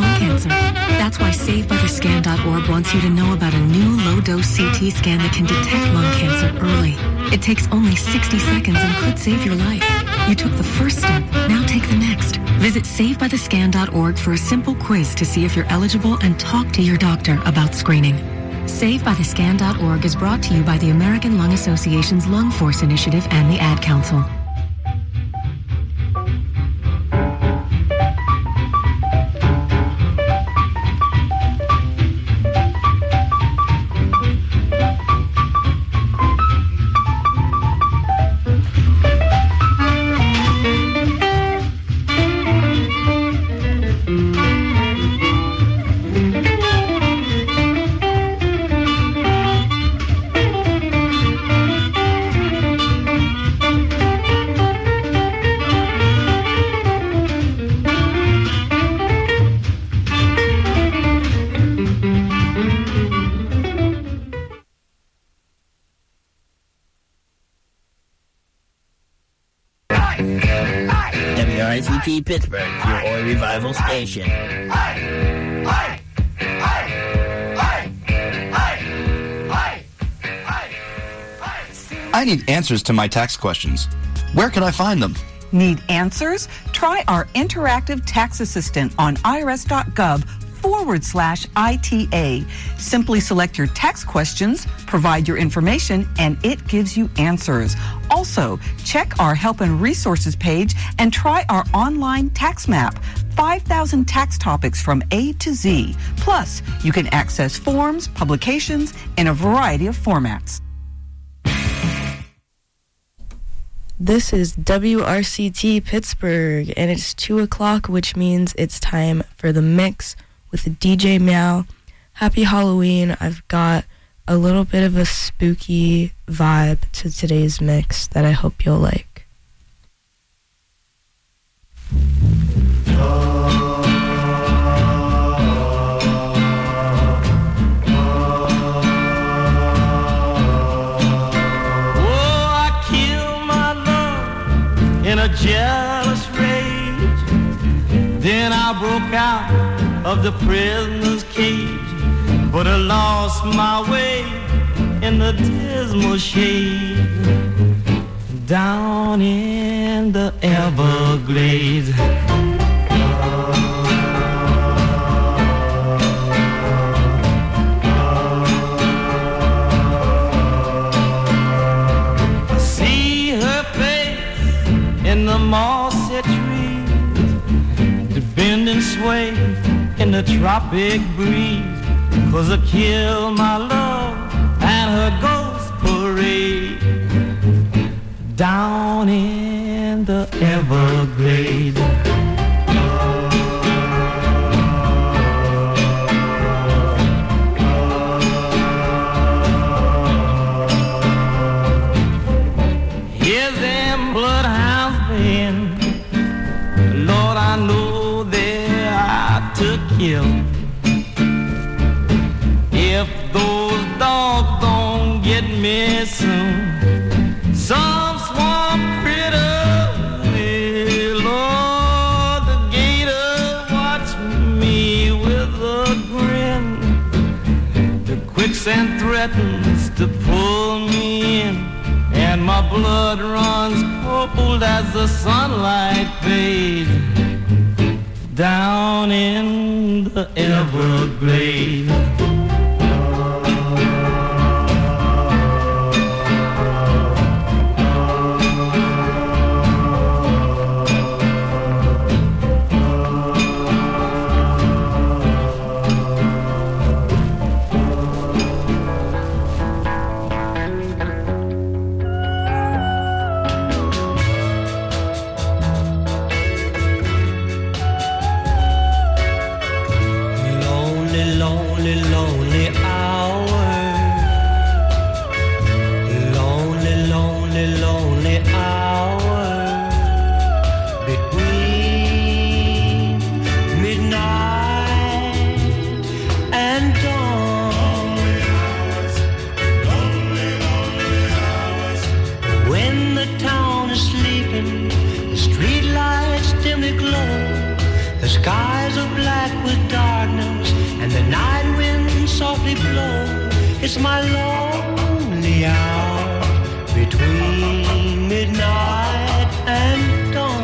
lung cancer. That's why SaveByTheScan.org wants you to know about a new low-dose CT scan that can detect lung cancer early. It takes only 60 seconds and could save your life. You took the first step, now take the next. Visit SaveByTheScan.org for a simple quiz to see if you're eligible and talk to your doctor about screening. SaveByTheScan.org is brought to you by the American Lung Association's Lung Force Initiative and the Ad Council. WRCT Pittsburgh, your Oi Revival station. I need answers to my tax questions. Where can I find them? Need answers? Try our interactive tax assistant on irs.gov/ITA. Simply select your tax questions, provide your information, and it gives you answers. Also, check our Help and Resources page and try our online tax map. 5,000 tax topics from A to Z. Plus, you can access forms, publications in a variety of formats. This is WRCT Pittsburgh, and it's 2 o'clock, which means it's time for the mix with DJ Meow. Happy Halloween. I've got a little bit of a spooky vibe to today's mix that I hope you'll like. In a jealous rage, then I broke out of the prisoner's cage, but I lost my way in the dismal shade, down in the Everglades. In the mossy trees, to bend and sway in the tropic breeze, 'cause I killed my love and her ghost parade, down in the Everglades. Here's them bloodhounds baying, Lord, I know they're out to kill. If those dogs don't get me soon, some swamp critter will, Lord, the gator watch me with a grin. The quicksand threatens to pull me in, and my blood runs cold as the sunlight fades, down in the Everglades. The skies are black with dark. they blow. It's my lonely hour between midnight and dawn.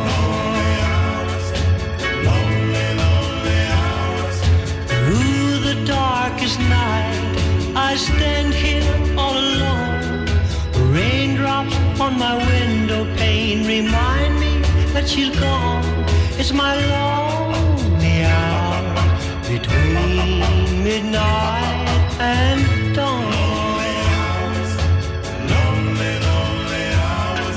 Lonely, lonely hours. Through the darkest night, I stand here all alone. Raindrops on my window pane remind me that she's gone. It's my lonely hour between midnight and dawn. Lonely, lonely hours.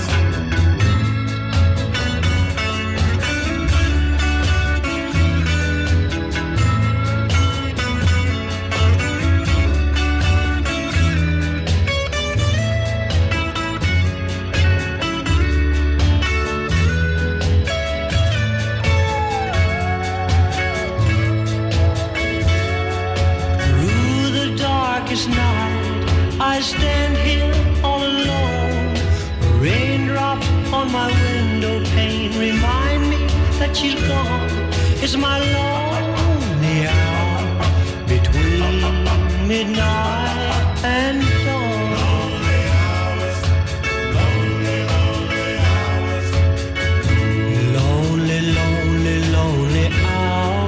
Night, I stand here all alone. Raindrops on my window pane remind me that she's gone. It's my lonely hour between midnight and dawn. Lonely hours, lonely, lonely hours. Lonely, lonely, lonely hours.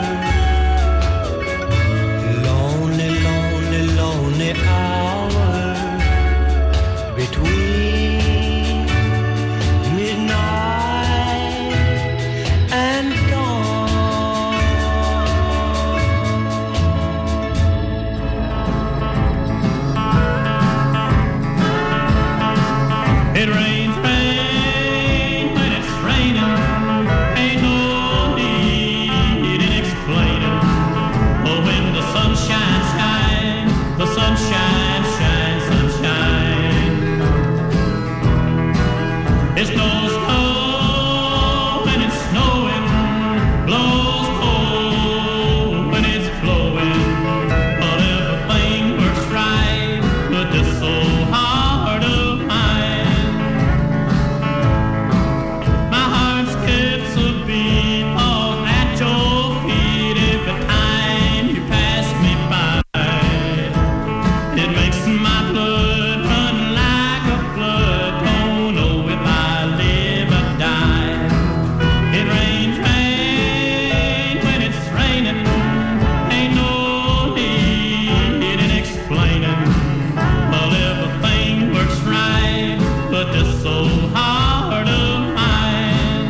Lonely hour between midnight and dawn. It rains, rain when it's raining. Ain't no need in explaining. Oh, when the sun shines, the sunshine, shine, sunshine. It snows cold when it's snowing, blows cold when it's blowing. But everything works right with this old heart of mine. My heart skips a beat off at your feet every time you pass me by. It makes my blood run like a flood. Don't know if I live or die. It rains, rain when it's raining. Ain't no need in explaining. Well, everything works right, but this old heart of mine.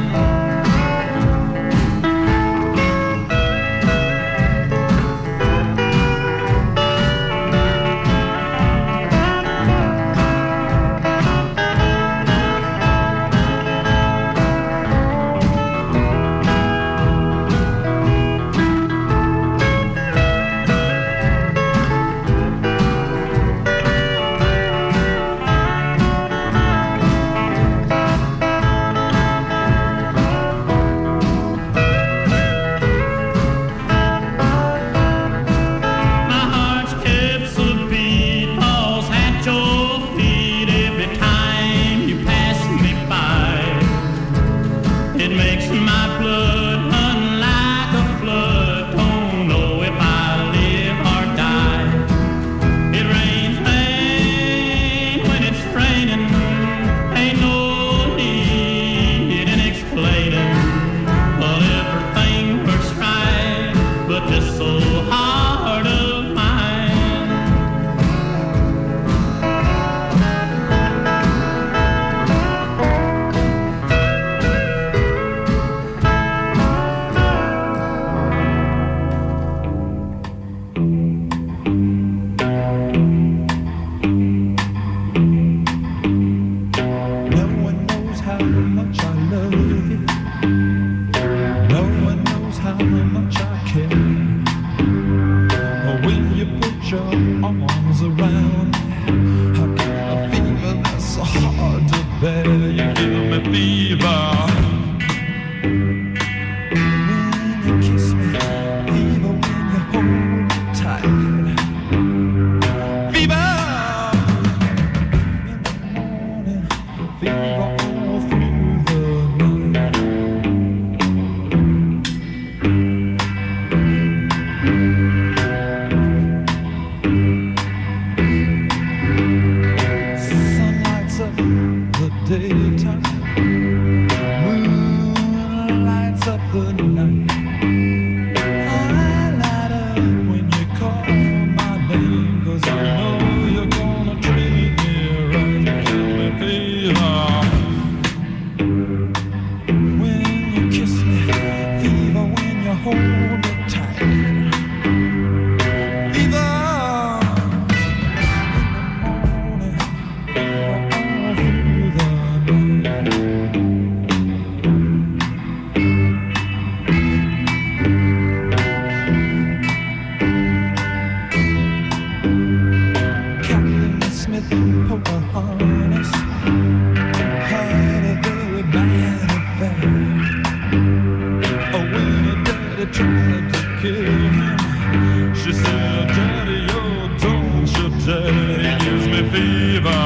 kill him. She said, Daddy, oh, don't you dare, he gives me fever.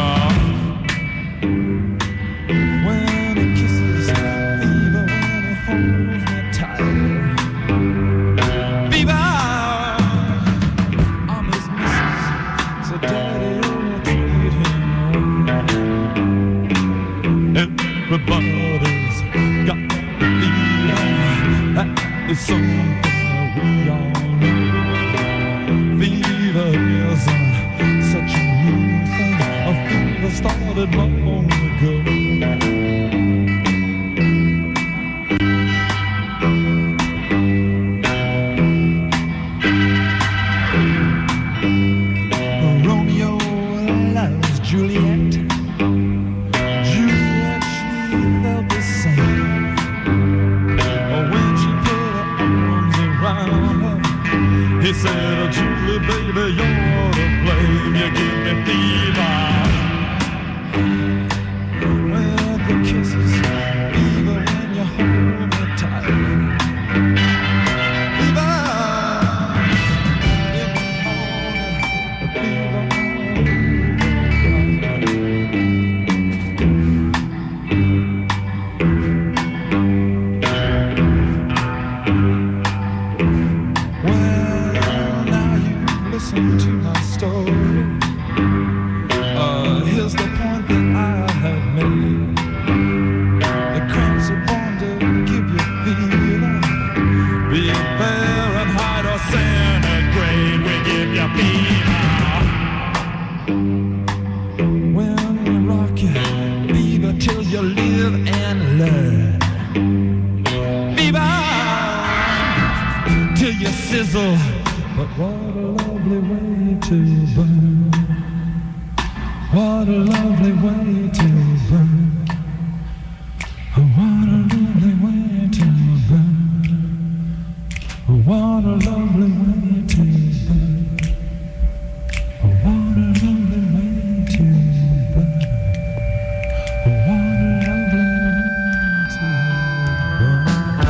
When he kisses, fever when he holds me tight. Fever, I'm his missus, so Daddy, oh, treat him right. Everybody's got fever, that is something we all know. Fever isn't such a new thing. A fever started long ago. Romeo loves Juliet. Juliet, she felt the same. When she put her arms around her, he said, Julie, baby, you're to blame. You give me fever. When the kisses, fever when you hold me tight. Fever in the morning, fever all listen to my story. Here's the point that I have made. The cramps are born to give you fever. Be it Fahrenheit or centigrade, we give you fever. When we rock you, fever till you live and learn. Fever till you sizzle. But what a lovely way to burn. What a lovely way to burn. What a lovely way to burn. What a lovely way to burn. What a lovely way to burn. What a lovely way to burn.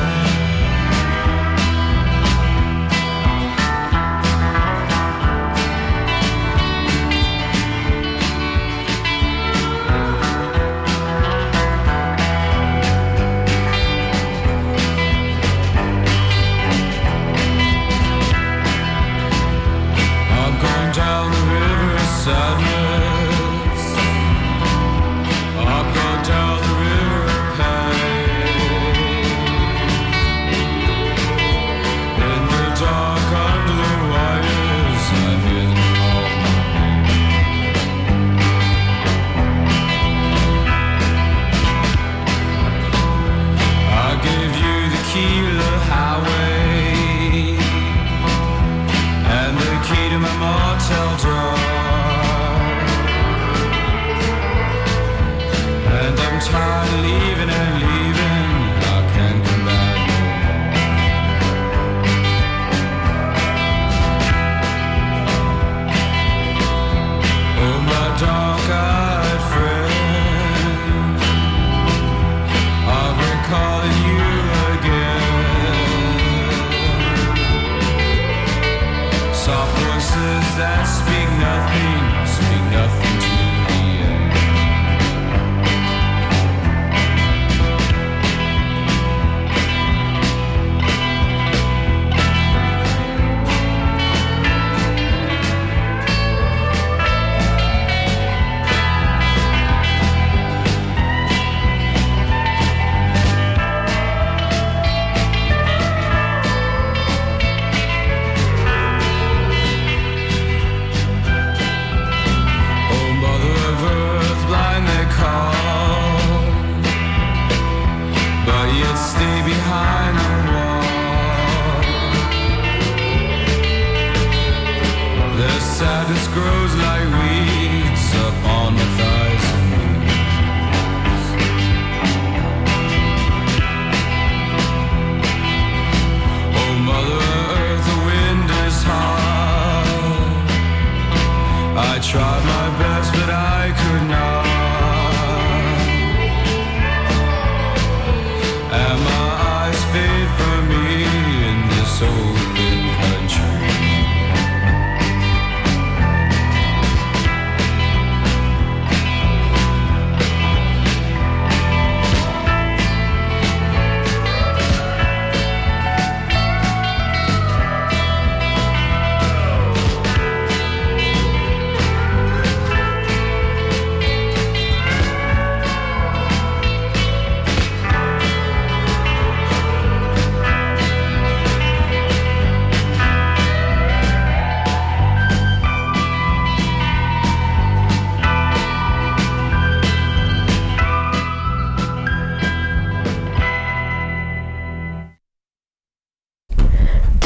Down the river of sadness, I'm going down the river of pain. In the dark under the wires, I hear them call my name. I gave you the key to the highway and the key to my motel door, and I'm tired of leaving and leaving. I can't come back no more. Oh, my dark-eyed friend, I'm recalling you again. Soft voices that speak nothing to the end. Stay behind the wall. The sadness grows like weeds up on my thighs and knees. Oh, Mother Earth, the wind is hard. I tried my best, but I could not. And my eyes fade from me in this open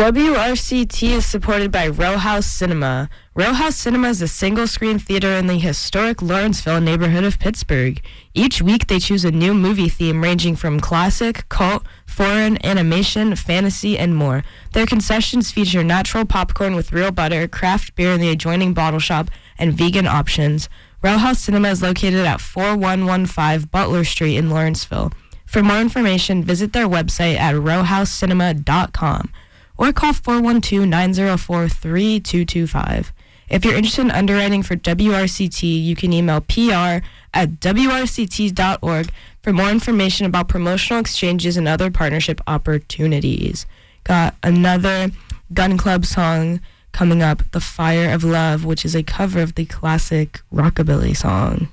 WRCT is supported by Row House Cinema. Row House Cinema is a single-screen theater in the historic Lawrenceville neighborhood of Pittsburgh. Each week they choose a new movie theme ranging from classic, cult, foreign, animation, fantasy, and more. Their concessions feature natural popcorn with real butter, craft beer in the adjoining bottle shop, and vegan options. Row House Cinema is located at 4115 Butler Street in Lawrenceville. For more information, visit their website at rowhousecinema.com. or call 412-904-3225. If you're interested in underwriting for WRCT, you can email pr@wrct.org for more information about promotional exchanges and other partnership opportunities. Got another Gun Club song coming up, The Fire of Love, which is a cover of the classic rockabilly song.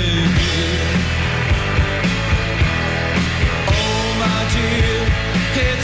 Here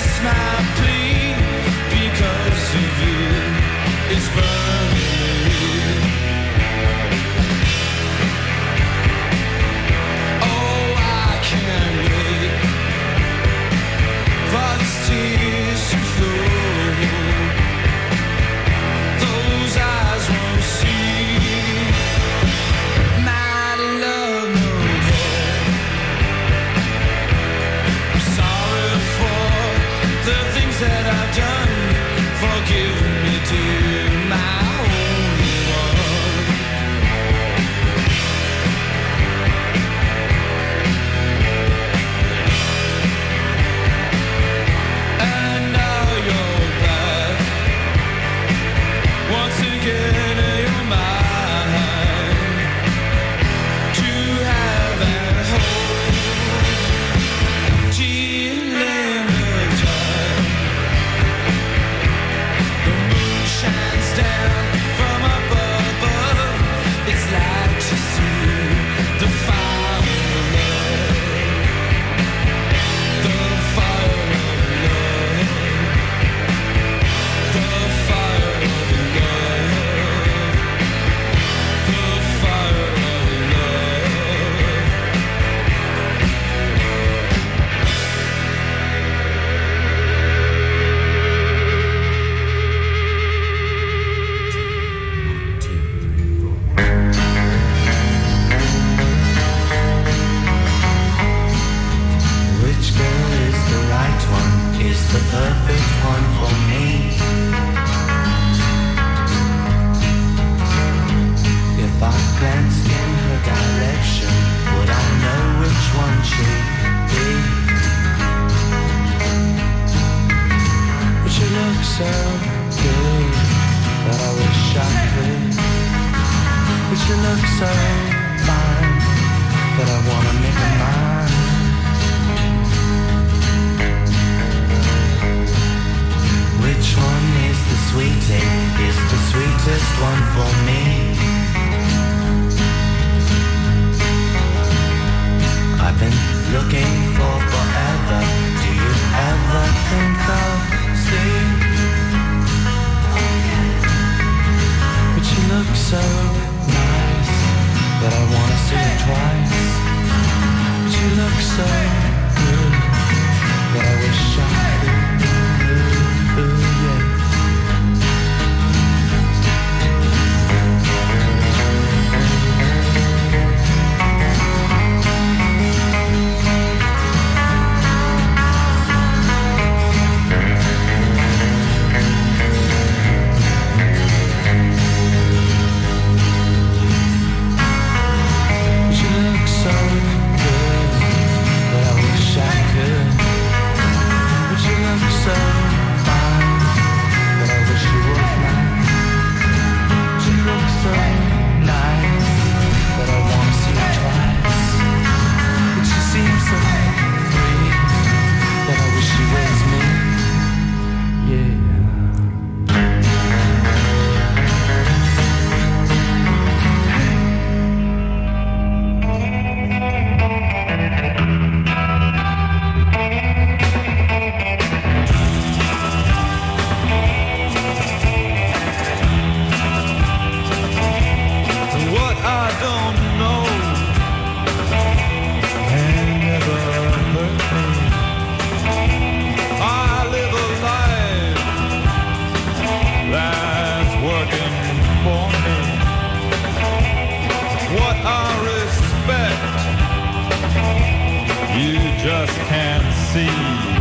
see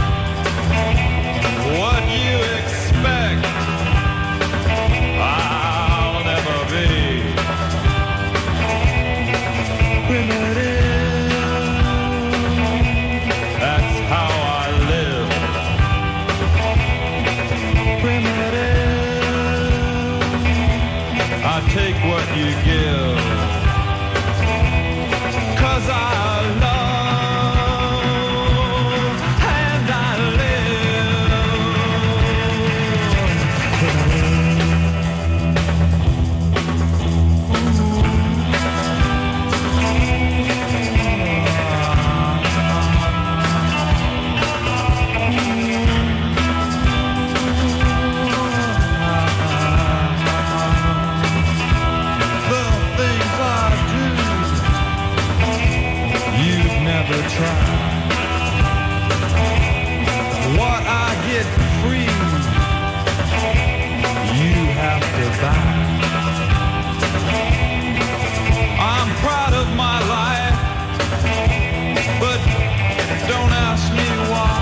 what you expect. I'll never be primitive. That's how I live. Primitive. I take what you give. 'Cause I love and I try. What I get free, you have to buy. I'm proud of my life, but don't ask me why.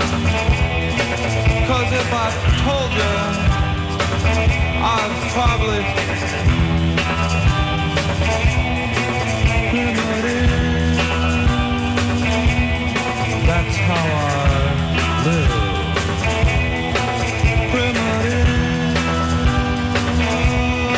'Cause if I told you, I'd probably that's how I live. Primitive.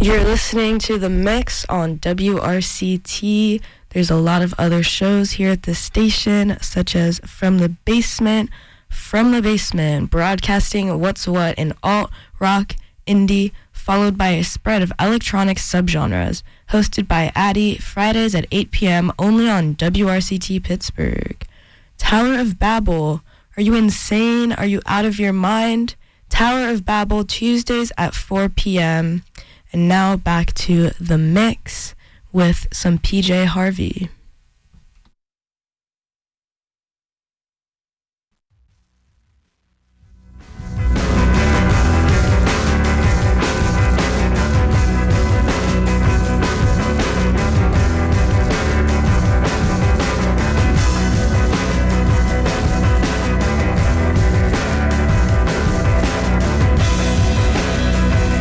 You're listening to The Mix on WRCT. There's a lot of other shows here at the station, such as From the Basement, broadcasting what's what in alt, rock, indie, followed by a spread of electronic subgenres, hosted by Addie, Fridays at 8 p.m. only on WRCT Pittsburgh. Tower of Babel. Are you insane? Are you out of your mind? Tower of Babel, Tuesdays at 4 p.m. And now back to The Mix with some PJ Harvey.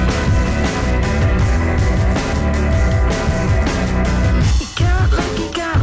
You got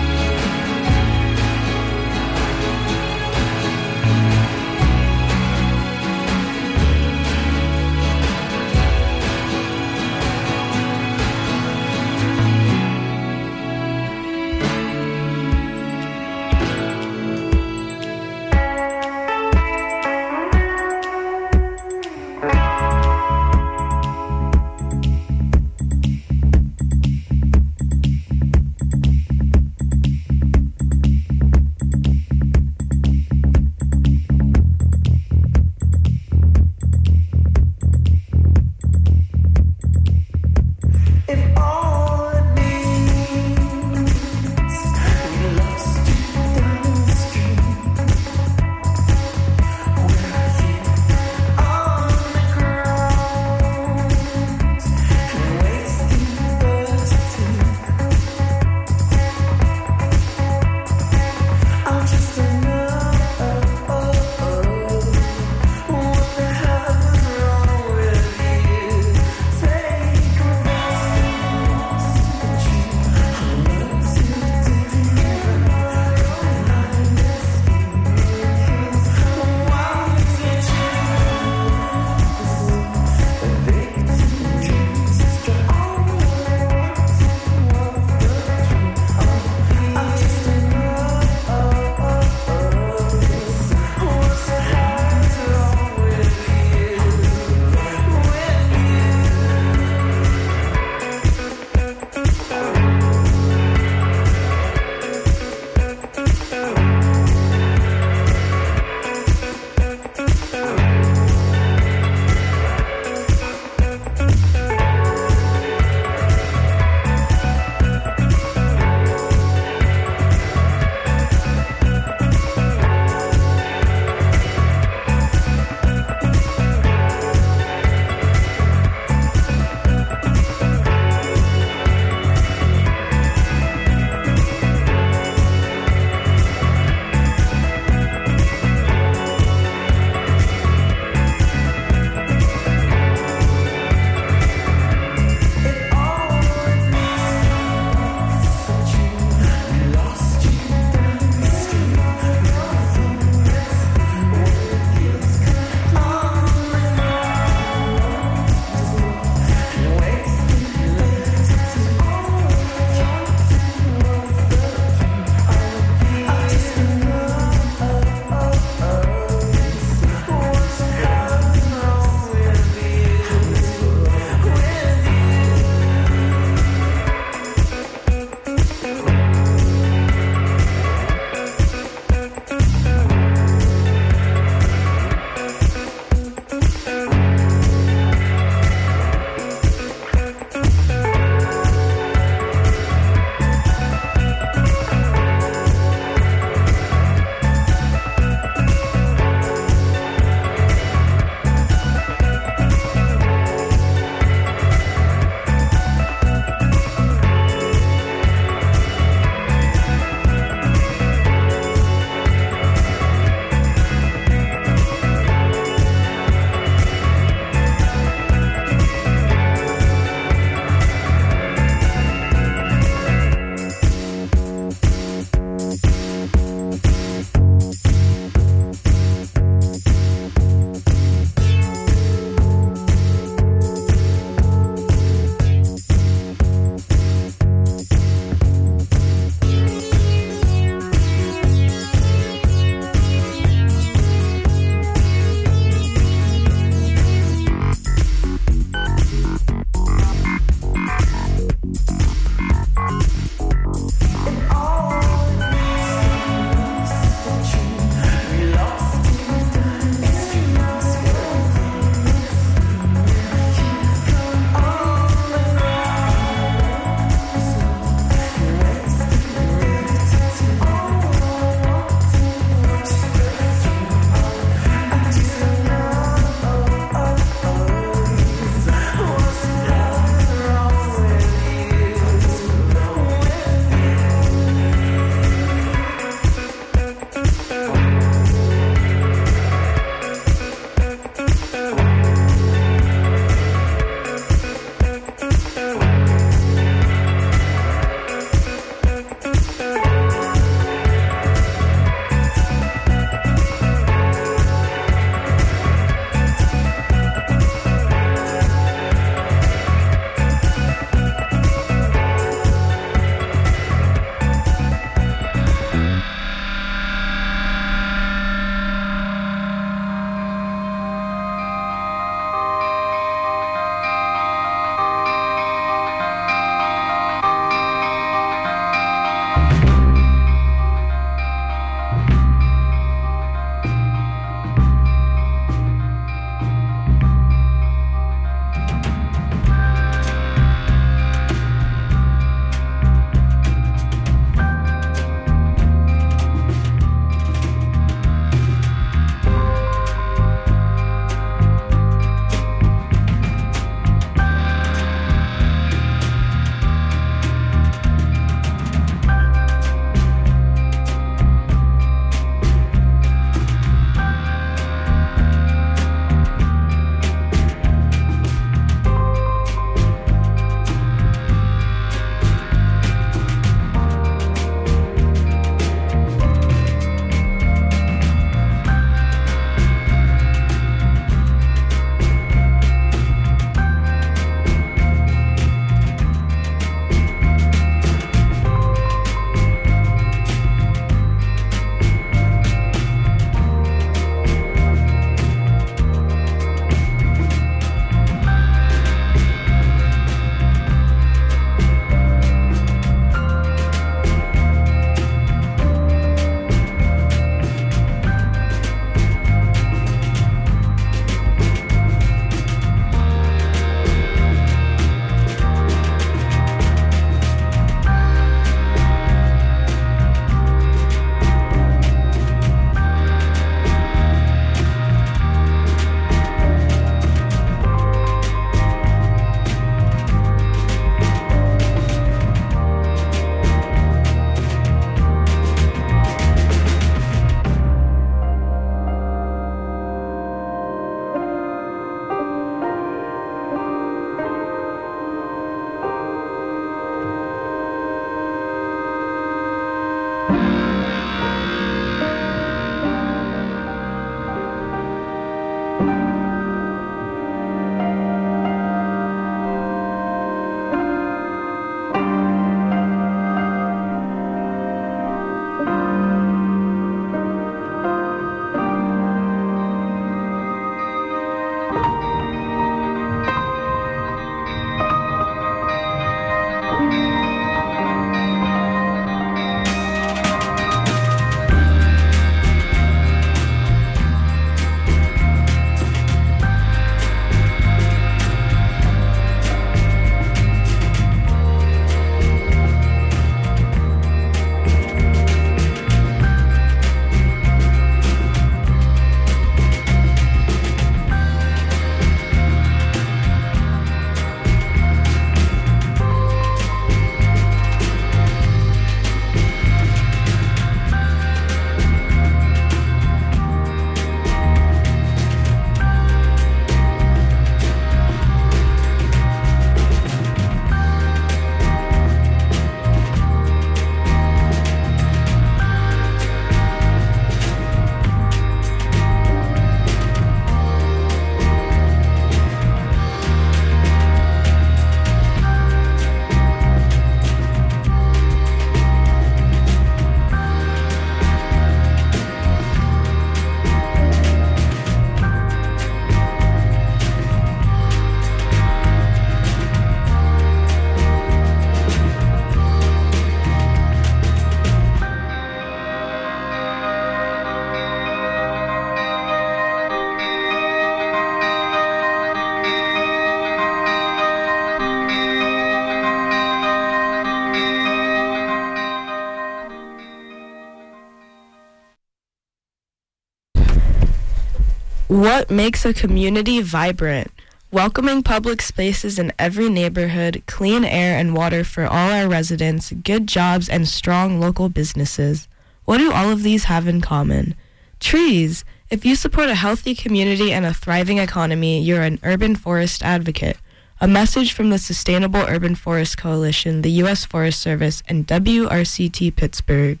What makes a community vibrant? Welcoming public spaces in every neighborhood, clean air and water for all our residents, good jobs, and strong local businesses. What do all of these have in common? Trees. If you support a healthy community and a thriving economy, you're an urban forest advocate. A message from the Sustainable Urban Forest Coalition, the U.S. Forest Service, and WRCT Pittsburgh.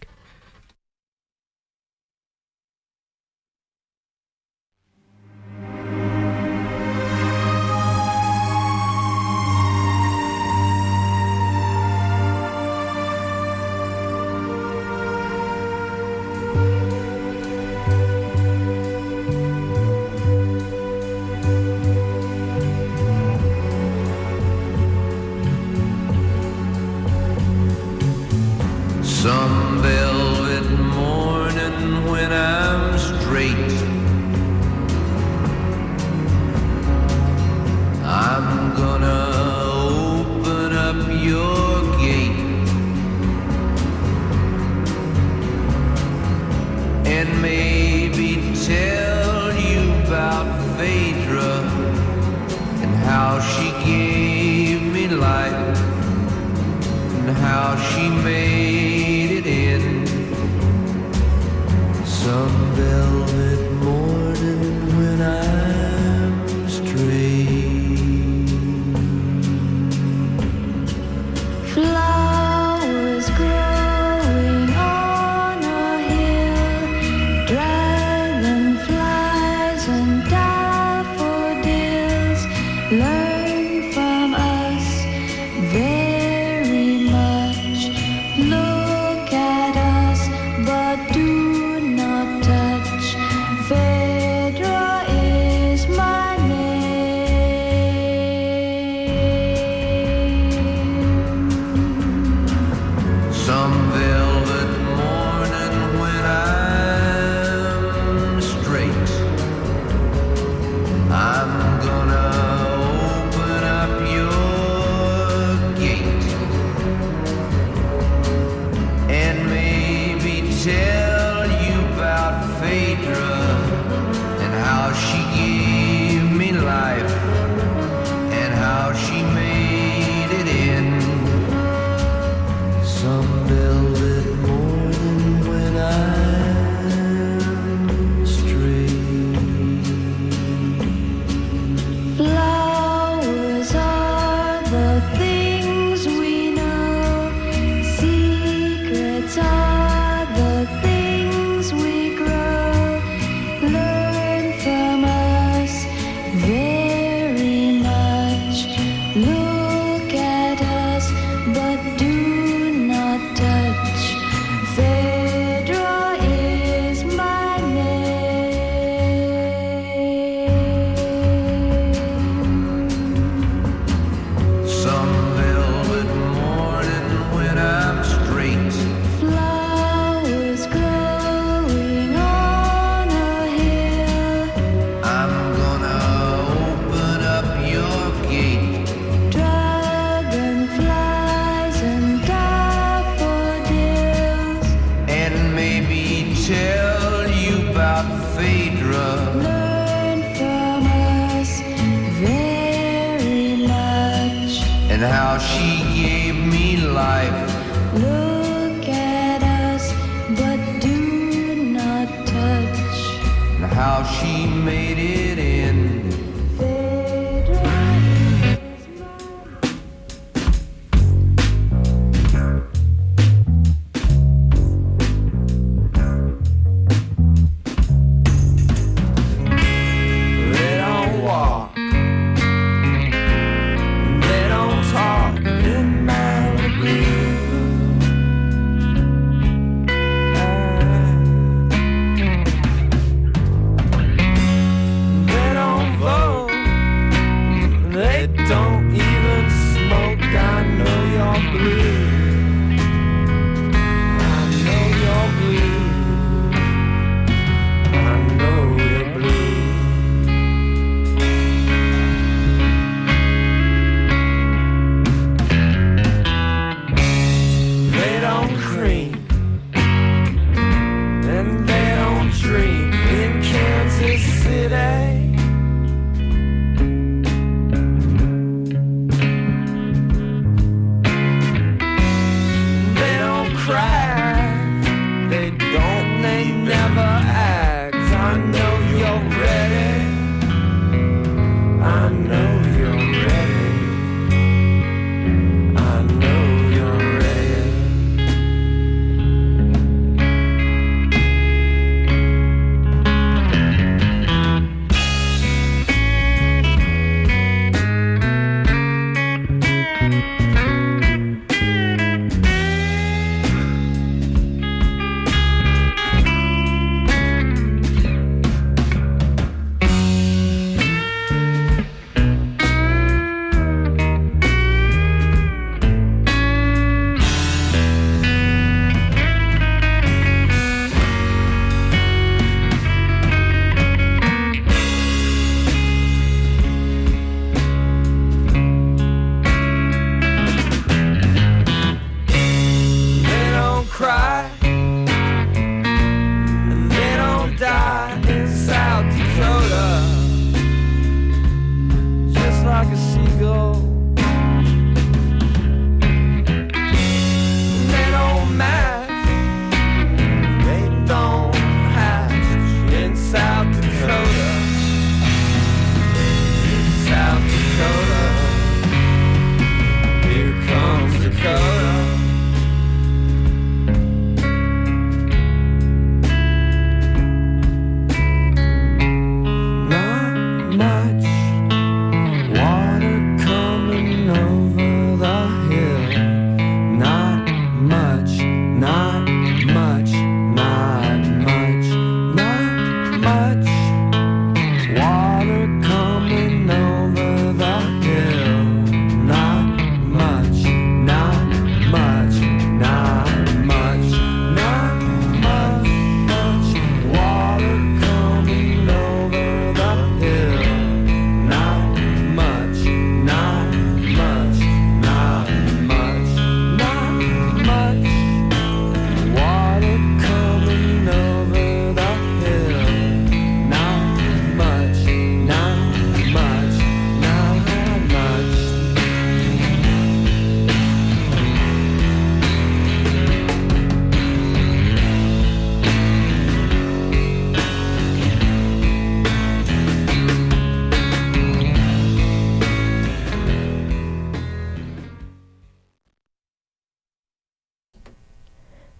Some velvet morning when I'm straight, I'm gonna open up your gate and maybe tell you about Phaedra and how she gave me life and how she made it in some velvet morning when I'm straight. Flowers growing on a hill, dragonflies and daffodils, learn from us very much. Look at us, but do not touch. Phaedra is my name. Some velvet morning when I'm straight, I'm gonna open up your gate and maybe tell you about Phaedra and how she gave me life and how she made it in some velvet morning when I'm straight. Flowers are the things we know. Secrets are the things we grow. Learn from us very much. Look at us, but do not touch. Phaedra is my name. Some velvet morning when I'm straight, Flowers growing on a hill, I'm gonna open up your gate dragonflies and daffodils, and maybe tell you about Phaedra learn from us very much. and how she gave me life Look at us, but do not touch. and how she made it in Phaedra is They don't walk, they don't talk in Malibu. They don't vote, they don't even smoke. I know you're blue. I know you're blue. I know you're blue. They don't cream and they don't dream in Kansas City.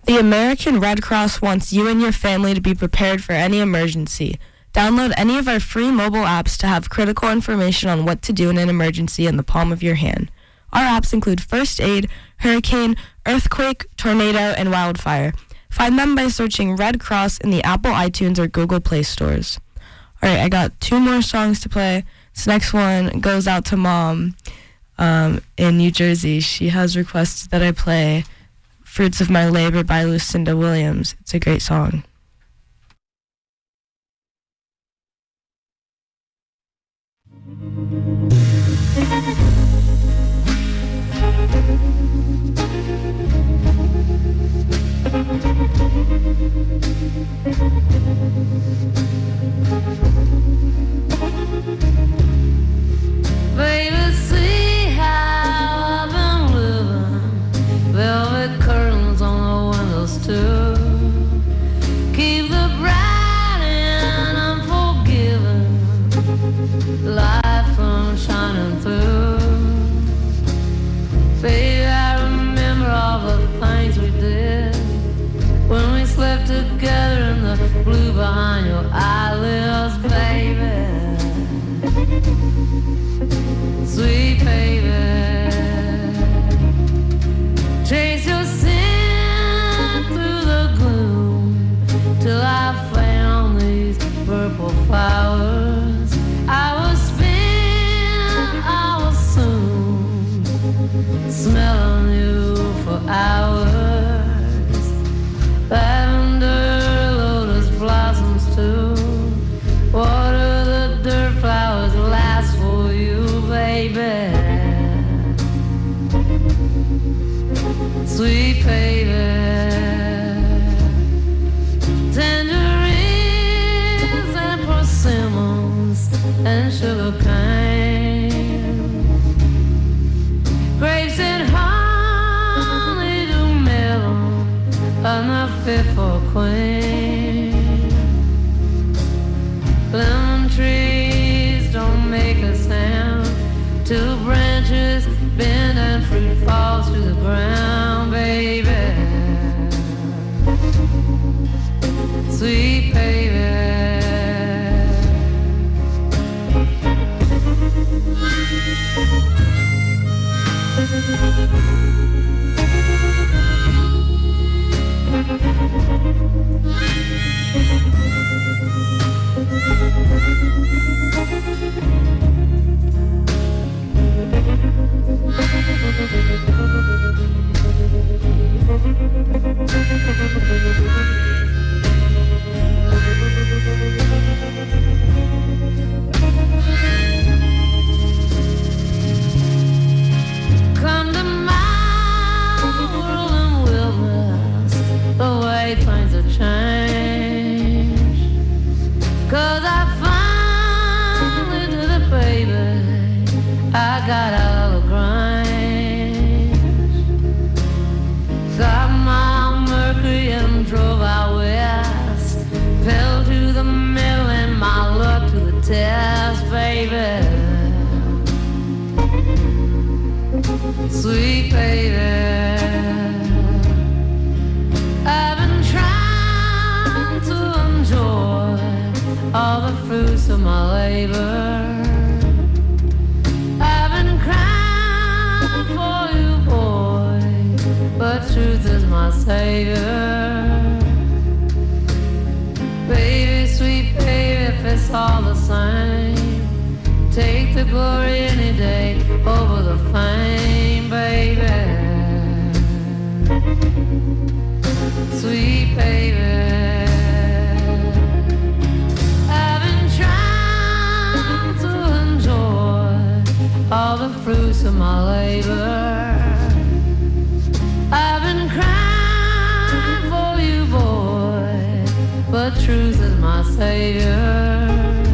The American Red Cross wants you and your family to be prepared for any emergency. Download any of our free mobile apps to have critical information on what to do in an emergency in the palm of your hand. Our apps include first aid, hurricane, earthquake, tornado, and wildfire. Find them by searching Red Cross in the Apple iTunes or Google Play stores. All right, I got 2 more songs to play. This next one goes out to Mom in New Jersey. She has requested that I play Fruits of My Labor by Lucinda Williams. It's a great song. Baby, see how I've been living. Velvet curtains on the windows too. Keep the bright and unforgiving light from shining through. Baby, I remember all the things we did when we slept together in the blue behind your eyelids, baby. Sweet baby, trace your sin through the gloom till I found these purple flowers. I was spent, I was soon smelling you for hours. Lavender, lotus blossoms too. Water the dirt flowers last for you, baby. Sweet baby. Tangerines and persimmons and sugar cane. Grapes and honey to melon, I'm not fit for a queen. Lemon trees don't make a sound till branches bend and fruit falls to the ground, baby. Sweet baby. Come to my world and wilderness, the way things have changed. 'Cause I finally did it, baby. I got out of the grange, got my Mercury and drove out west, fell to the middle and my luck to the test, baby. Sweet baby, I've been trying to enjoy all the fruits of my labor. I've been crying for you, boy, but truth is my savior. Baby, sweet baby, if it's all the same, take the glory any day over the fame, baby. Sweet baby, I've been trying to enjoy all the fruits of my labor. I've been crying for you, boy, but truth is my savior.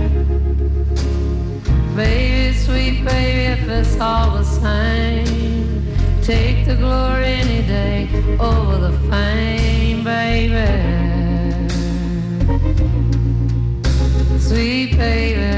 Baby, sweet baby, if it's all the same, take the glory any day over the fame, baby. Sweet baby.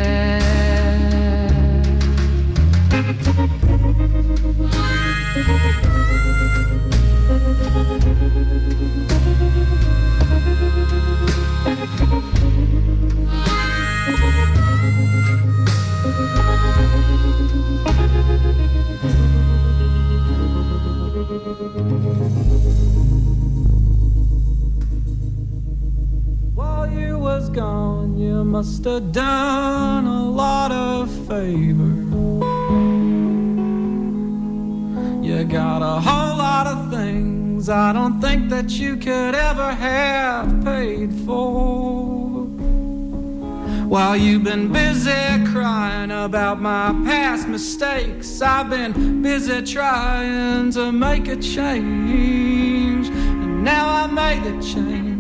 must have done a lot of favors. You got a whole lot of things I don't think that you could ever have paid for. While you've been busy crying about my past mistakes, I've been busy trying to make a change. And now I made the change.